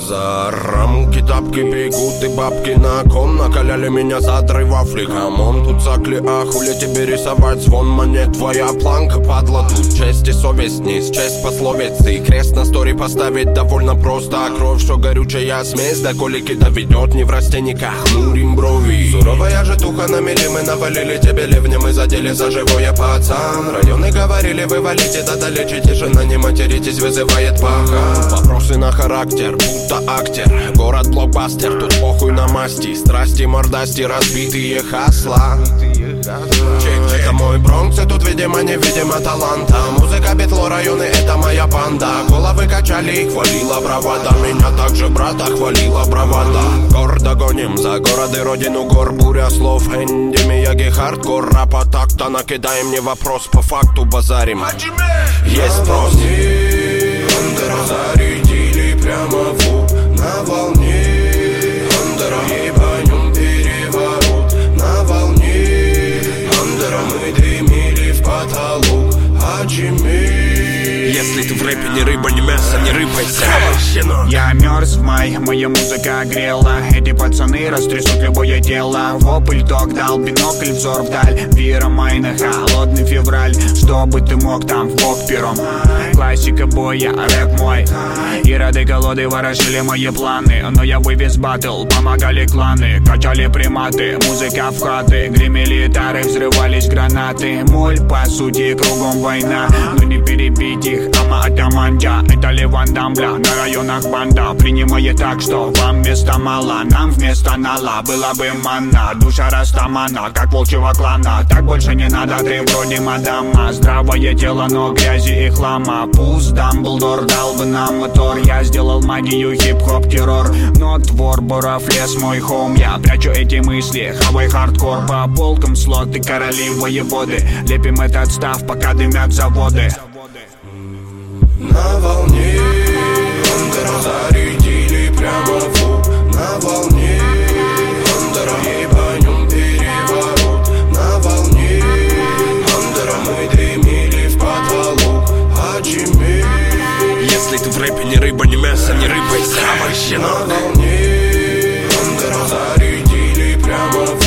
За рамки тапки бегут и бабки на кон. Накаляли меня за дры вафли, камон. Тут закли, а хули тебе рисовать звон монет. Твоя планка, падла, тут честь и совесть не счесть пословицы. Крест на стори поставить довольно просто. А кровь, что горючая смесь, до колики доведет. Не в растенниках, хмурим брови. Суровая житуха на мели, мы навалили тебе ливнем и задели за живое, пацан. Районы говорили, вы валите, да долечите. Тишина, не материтесь, вызывает пахан. Вопросы на характер, будто актер. Город блокбастер, тут похуй на масти. Страсти, мордасти, разбитые хасла. Это мой Бронкс, и тут, видимо, невидимо таланта. Музыка, битло, районы, это моя банда. Головы качали, хвалила бравада. Меня также брата хвалила бравада. Гордо гоним за город и родину гор. Буря слов, эндемия, хардкор. Рапа так-то накидай мне вопрос, по факту базарим. Есть спрос. Зарядили прямо в лоб на волне. Ебанем переворот на волне. Мы дымили в потолок, если ты в рэпе не рыба, не мясо, не рыпайся. Я мерз в май, моя музыка грела. Эти пацаны растрясут любое дело. Вопль док дал, бинокль, взор вдаль. Вира майна, холодный февраль. Чтобы ты мог там в бок пером. Классика боя, рэп мой. И рады колоды ворошили мои планы. Но я вывез баттл, помогали кланы. Качали приматы, музыка в хаты. Гремели тары, взрывались гранаты. Моль, по сути, кругом война. Но не перебить их, атамандя. Это Леван Дамбля, на районах банда. Принимает так, что вам места мало. Нам вместо нала была бы манна. Душа растамана, как волчьего клана. Так больше не надо, ты вроде мадама. Здравое тело, но грязи и хлама. Пусть Дамблдор дал бы нам мотор. Я сделал магию, хип-хоп, террор. Но твор, Боров, лес, мой хоум. Я прячу эти мысли, хавай хардкор. По полкам слоты, короли, воеводы. Лепим этот став, пока дымят заводы. На волне зарядили прямо в лоб на волне. Ебанем переворот на волне. Мы дымили в потолок, если ты в рэпе не рыба, не мясо, не рыпайся. На волне зарядили прямо в